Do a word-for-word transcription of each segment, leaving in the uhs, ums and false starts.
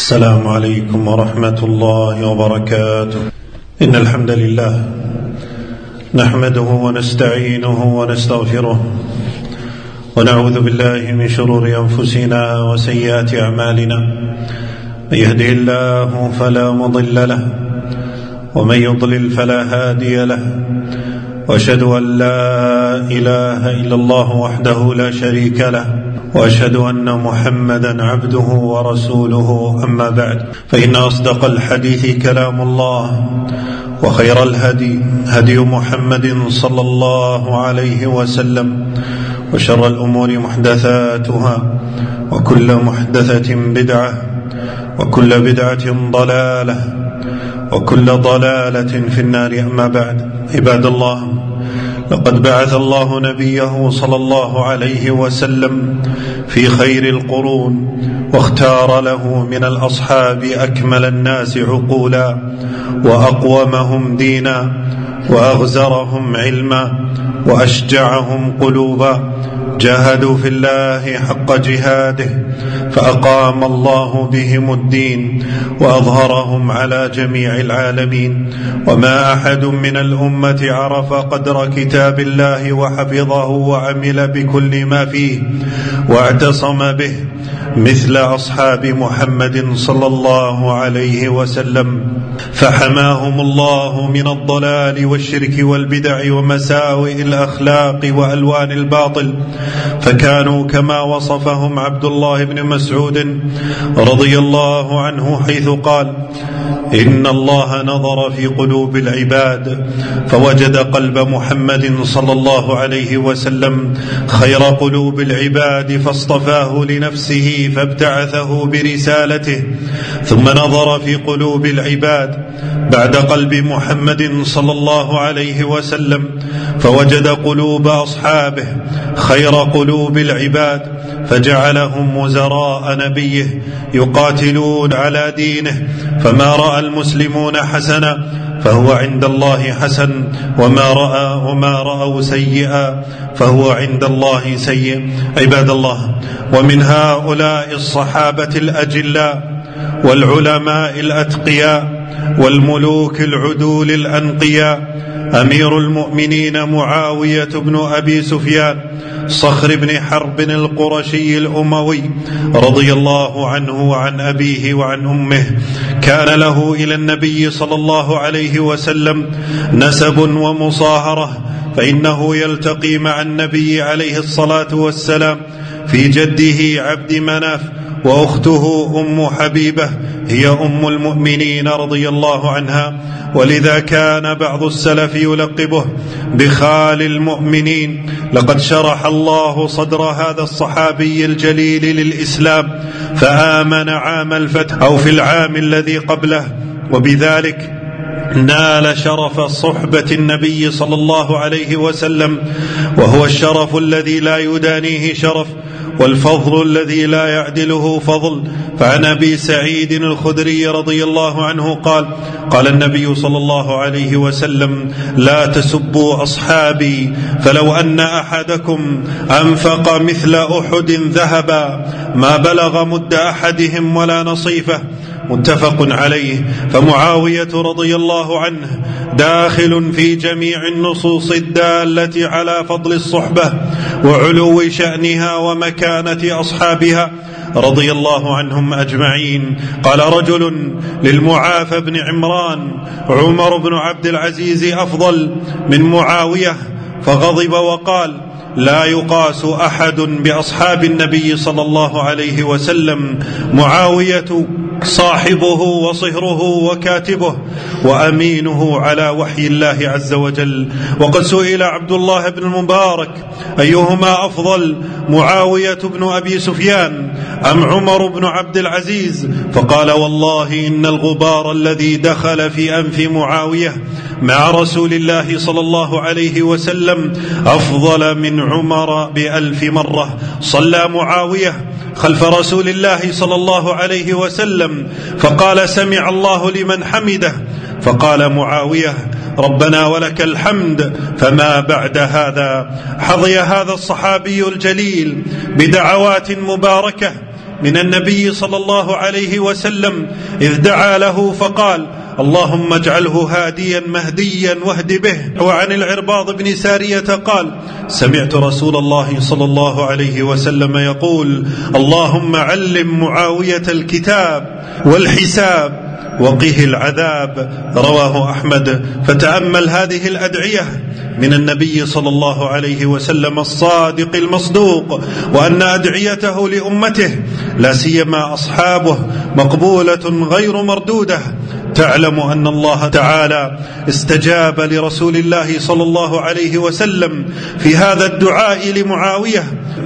السلام عليكم ورحمة الله وبركاته. إن الحمد لله نحمده ونستعينه ونستغفره ونعوذ بالله من شرور أنفسنا وسيئات أعمالنا. من يهده الله فلا مضل له ومن يضلل فلا هادي له، وأشهد أن لا إله إلا الله وحده لا شريك له، وأشهد أن محمدا عبده ورسوله. أما بعد، فإن أصدق الحديث كلام الله، وخير الهدي هدي محمد صلى الله عليه وسلم، وشر الأمور محدثاتها، وكل محدثة بدعة، وكل بدعة ضلالة، وكل ضلالة في النار. أما بعد، عباد الله، لقد بعث الله نبيه صلى الله عليه وسلم في خير القرون، واختار له من الأصحاب أكمل الناس عقولا، وأقومهم دينا، وأغزرهم علما، وأشجعهم قلوبا. جاهدوا في الله حق جهاده فأقام الله بهم الدين، وأظهرهم على جميع العالمين. وما أحد من الأمة عرف قدر كتاب الله وحفظه وعمل بكل ما فيه واعتصم به مثل أصحاب محمد صلى الله عليه وسلم، فحماهم الله من الضلال والشرك والبدع ومساوئ الأخلاق وألوان الباطل، فكانوا كما وصفهم عبد الله بن مسعود رضي الله عنه، حيث قال: إن الله نظر في قلوب العباد فوجد قلب محمد صلى الله عليه وسلم خير قلوب العباد، فاصطفاه لنفسه فابتعثه برسالته. ثم نظر في قلوب العباد بعد قلب محمد صلى الله عليه وسلم فوجد قلوب أصحابه خير قلوب العباد، فجعلهم وزراء نبيه يقاتلون على دينه. فما رأى المسلمون حسنا فهو عند الله حسن، وما رأى وما رأوا سيئا فهو عند الله سيء. عباد الله، ومن هؤلاء الصحابة الأجلاء والعلماء الأتقياء والملوك العدول الأنقياء أمير المؤمنين معاوية بن أبي سفيان صخر بن حرب القرشي الأموي رضي الله عنه وعن أبيه وعن أمه. كان له إلى النبي صلى الله عليه وسلم نسب ومصاهرة، فإنه يلتقي مع النبي عليه الصلاة والسلام في جده عبد مناف، وأخته أم حبيبة هي أم المؤمنين رضي الله عنها، ولذا كان بعض السلف يلقبه بخال المؤمنين. لقد شرح الله صدر هذا الصحابي الجليل للإسلام، فآمن عام الفتح أو في العام الذي قبله، وبذلك نال شرف صحبة النبي صلى الله عليه وسلم، وهو الشرف الذي لا يدانيه شرف، والفضل الذي لا يعدله فضل. فعن أبي سعيد الخدري رضي الله عنه قال: قال النبي صلى الله عليه وسلم: لا تسبوا أصحابي، فلو أن أحدكم أنفق مثل أحد ذهبا ما بلغ مد أحدهم ولا نصيفه. متفق عليه. فمعاوية رضي الله عنه داخل في جميع النصوص الدالة على فضل الصحبة وعلو شأنها ومكانة أصحابها رضي الله عنهم أجمعين. قال رجل للمعافى بن عمران: عمر بن عبد العزيز أفضل من معاوية، فغضب وقال: لا يقاس أحد بأصحاب النبي صلى الله عليه وسلم. معاوية صاحبه وصهره وكاتبه وأمينه على وحي الله عز وجل. وقد سئل عبد الله بن المبارك: أيهما أفضل، معاوية بن أبي سفيان أم عمر بن عبد العزيز؟ فقال: والله إن الغبار الذي دخل في أنف معاوية مع رسول الله صلى الله عليه وسلم أفضل من عمر بألف مرة. صلى معاوية خلف رسول الله صلى الله عليه وسلم فقال: سمع الله لمن حمده، فقال معاوية: ربنا ولك الحمد. فما بعد هذا حظي هذا الصحابي الجليل بدعوات مباركة من النبي صلى الله عليه وسلم إذ دعا له فقال: اللهم اجعله هاديا مهديا واهد به. وعن العرباض بن سارية قال: سمعت رسول الله صلى الله عليه وسلم يقول: اللهم علم معاوية الكتاب والحساب وقه العذاب. رواه أحمد. فتأمل هذه الأدعية من النبي صلى الله عليه وسلم الصادق المصدوق، وأن أدعيته لأمته لا سيما أصحابه مقبولة غير مردودة. تعلم أن الله تعالى استجاب لرسول الله صلى الله عليه وسلم في هذا الدعاء لمعاوية،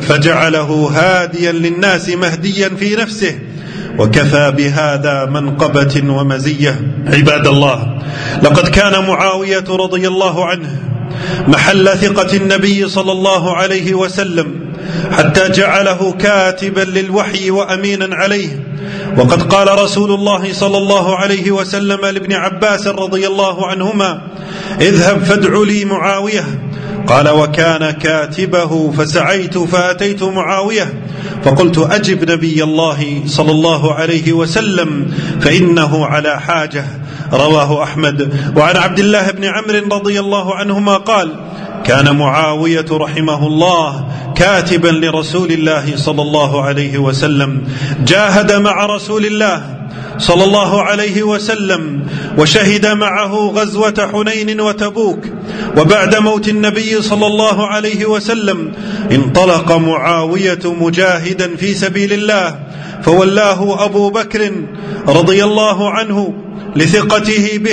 فجعله هاديا للناس مهديا في نفسه، وكفى بهذا منقبة ومزية. عباد الله، لقد كان معاوية رضي الله عنه محل ثقة النبي صلى الله عليه وسلم، حتى جعله كاتبا للوحي وأمينا عليه. وقد قال رسول الله صلى الله عليه وسلم لابن عباس رضي الله عنهما: اذهب فادع لي معاوية. قال: وكان كاتبه، فسعيت فأتيت معاوية فقلت: أجب نبي الله صلى الله عليه وسلم فإنه على حاجة. رواه أحمد. وعن عبد الله بن عمرو رضي الله عنهما قال: كان معاوية رحمه الله كاتبا لرسول الله صلى الله عليه وسلم، جاهد مع رسول الله صلى الله عليه وسلم، وشهد معه غزوة حنين وتبوك. وبعد موت النبي صلى الله عليه وسلم انطلق معاوية مجاهدا في سبيل الله، فولاه أبو بكر رضي الله عنه لثقته به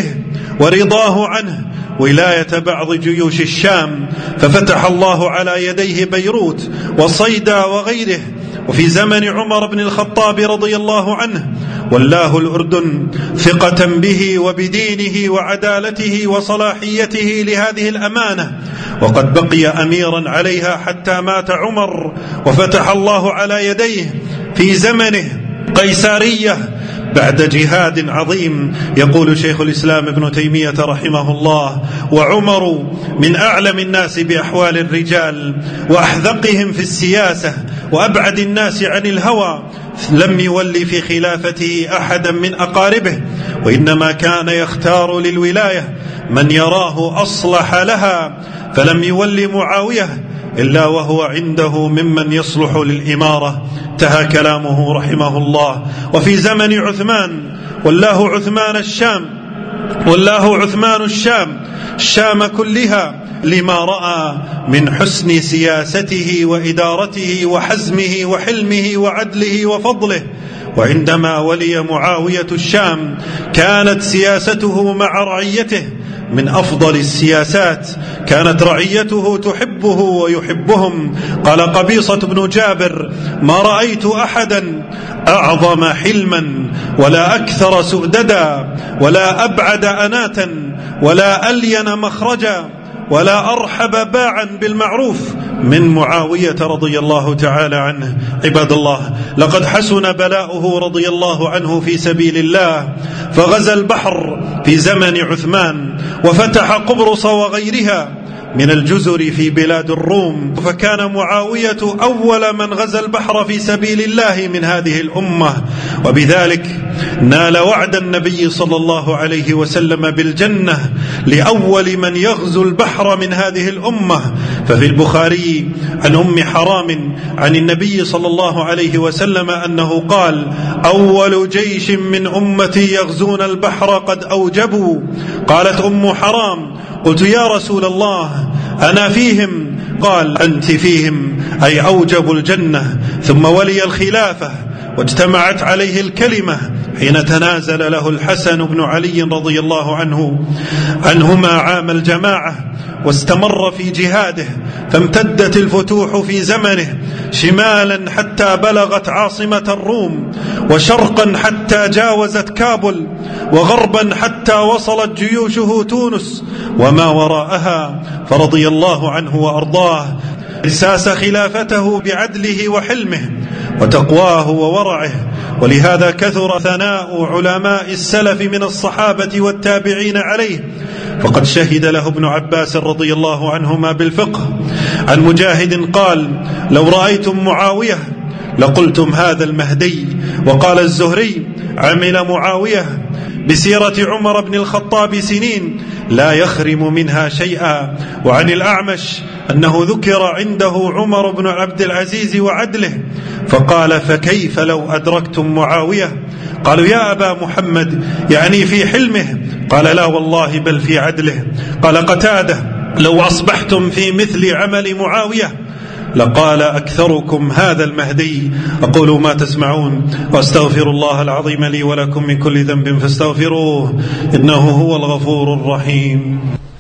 ورضاه عنه ولاية بعض جيوش الشام، ففتح الله على يديه بيروت وصيدا وغيره. وفي زمن عمر بن الخطاب رضي الله عنه ولاه الأردن ثقة به وبدينه وعدالته وصلاحيته لهذه الأمانة، وقد بقي أميرا عليها حتى مات عمر، وفتح الله على يديه في زمنه قيسارية بعد جهاد عظيم. يقول شيخ الإسلام ابن تيمية رحمه الله: وعمر من أعلم الناس بأحوال الرجال وأحذقهم في السياسة وأبعد الناس عن الهوى، لم يولي في خلافته أحدا من أقاربه، وإنما كان يختار للولاية من يراه أصلح لها، فلم يولي معاوية إلا وهو عنده ممن يصلح للإمارة. انتهى كلامه رحمه الله. وفي زمن عثمان والله عثمان الشام والله عثمان الشام الشام كلها، لما رأى من حسن سياسته وإدارته وحزمه وحلمه وعدله وفضله. وعندما ولي معاوية الشام كانت سياسته مع رعيته من أفضل السياسات، كانت رعيته تحبه ويحبهم. قال قبيصة بن جابر: ما رأيت أحدا أعظم حلما ولا أكثر سؤددا ولا أبعد أناتا ولا ألين مخرجا ولا أرحب باعا بالمعروف من معاوية رضي الله تعالى عنه. عباد الله، لقد حسن بلاؤه رضي الله عنه في سبيل الله، فغزا البحر في زمن عثمان، وفتح قبرص وغيرها من الجزر في بلاد الروم، فكان معاوية أول من غزا البحر في سبيل الله من هذه الأمة، وبذلك نال وعد النبي صلى الله عليه وسلم بالجنة لأول من يغزو البحر من هذه الأمة. ففي البخاري عن أم حرام عن النبي صلى الله عليه وسلم أنه قال: أول جيش من أمتي يغزون البحر قد أوجبوا. قالت أم حرام: قلت يا رسول الله أنا فيهم؟ قال: أنت فيهم، أي أوجبوا الجنة. ثم ولي الخلافة واجتمعت عليه الكلمة حين تنازل له الحسن بن علي رضي الله عنه عنهما عام الجماعة، واستمر في جهاده، فامتدت الفتوح في زمنه شمالا حتى بلغت عاصمة الروم، وشرقا حتى جاوزت كابل، وغربا حتى وصلت جيوشه تونس وما وراءها، فرضي الله عنه وأرضاه. أساس خلافته بعدله وحلمه وتقواه وورعه، ولهذا كثر ثناء علماء السلف من الصحابة والتابعين عليه، فقد شهد له ابن عباس رضي الله عنهما بالفقه. عن مجاهد قال: لو رأيتم معاوية لقلتم هذا المهدي. وقال الزهري: عمل معاوية بسيرة عمر بن الخطاب سنين لا يخرم منها شيئا. وعن الأعمش أنه ذكر عنده عمر بن عبد العزيز وعدله فقال: فكيف لو أدركتم معاوية؟ قالوا: يا أبا محمد، يعني في حلمه؟ قال: لا والله، بل في عدله. قال قتادة: لو أصبحتم في مثل عمل معاوية لقال أكثركم هذا المهدي. أقول ما تسمعون وأستغفر الله العظيم لي ولكم من كل ذنب فاستغفروه إنه هو الغفور الرحيم.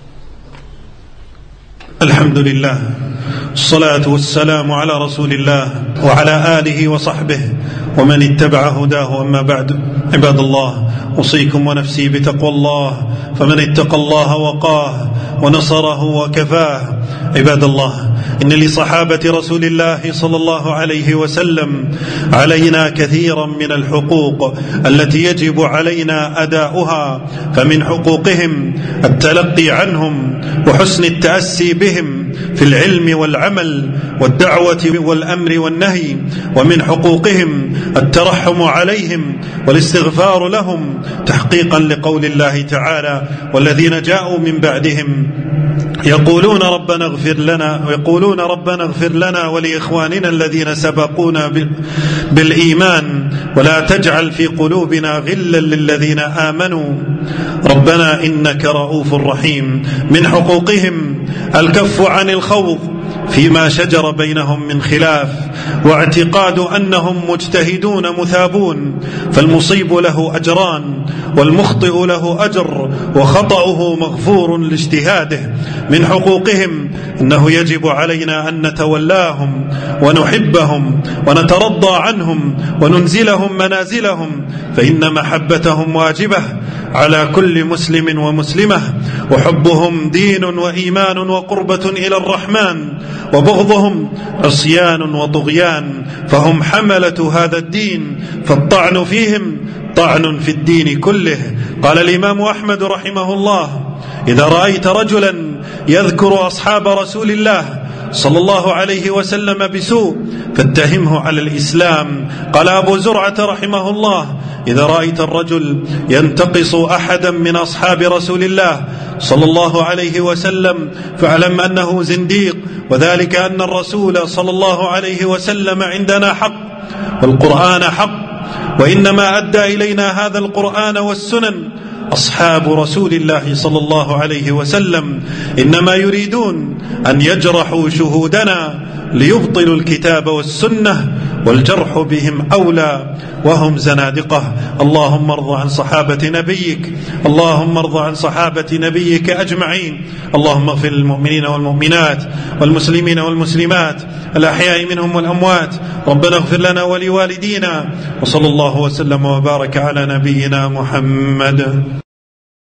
الحمد لله، الصلاة والسلام على رسول الله وعلى آله وصحبه ومن اتبع هداه. أما بعد، عباد الله، أوصيكم ونفسي بتقوى الله، فمن اتقى الله وقاه ونصره وكفاه. عباد الله، إن لصحابة رسول الله صلى الله عليه وسلم علينا كثيرا من الحقوق التي يجب علينا أداؤها، فمن حقوقهم التلقي عنهم وحسن التأسي بهم في العلم والعمل والدعوة والأمر والنهي، ومن حقوقهم الترحم عليهم والاستغفار لهم تحقيقا لقول الله تعالى: والذين جاءوا من بعدهم يقولون ربنا اغفر لنا ويقولون ربنا اغفر لنا ولإخواننا الذين سبقونا بالإيمان ولا تجعل في قلوبنا غلا للذين آمنوا ربنا إنك رؤوف رحيم. من حقوقهم الكف عن الخوض فيما شجر بينهم من خلاف، واعتقاد أنهم مجتهدون مثابون، فالمصيب له أجران والمخطئ له أجر وخطأه مغفور لاجتهاده. من حقوقهم أنه يجب علينا أن نتولاهم ونحبهم ونترضى عنهم وننزلهم منازلهم، فإن محبتهم واجبة على كل مسلم ومسلمة، وحبهم دين وإيمان وقربة إلى الرحمن، وبغضهم عصيان وطغيان، فهم حملة هذا الدين، فالطعن فيهم طعن في الدين كله. قال الإمام أحمد رحمه الله: إذا رأيت رجلا يذكر أصحاب رسول الله صلى الله عليه وسلم بسوء فاتهمه على الإسلام. قال أبو زرعة رحمه الله: إذا رأيت الرجل ينتقص أحدا من أصحاب رسول الله صلى الله عليه وسلم فاعلم أنه زنديق، وذلك أن الرسول صلى الله عليه وسلم عندنا حق والقرآن حق، وإنما أدى إلينا هذا القرآن والسنن أصحاب رسول الله صلى الله عليه وسلم، إنما يريدون أن يجرحوا شهودنا ليبطلوا الكتاب والسنة، والجرح بهم أولى وهم زنادقة. اللهم ارض عن صحابة نبيك، اللهم ارض عن صحابة نبيك أجمعين. اللهم اغفر للمؤمنين والمؤمنات والمسلمين والمسلمات الأحياء منهم والأموات. ربنا اغفر لنا ولوالدينا، وصلى الله وسلم وبارك على نبينا محمد.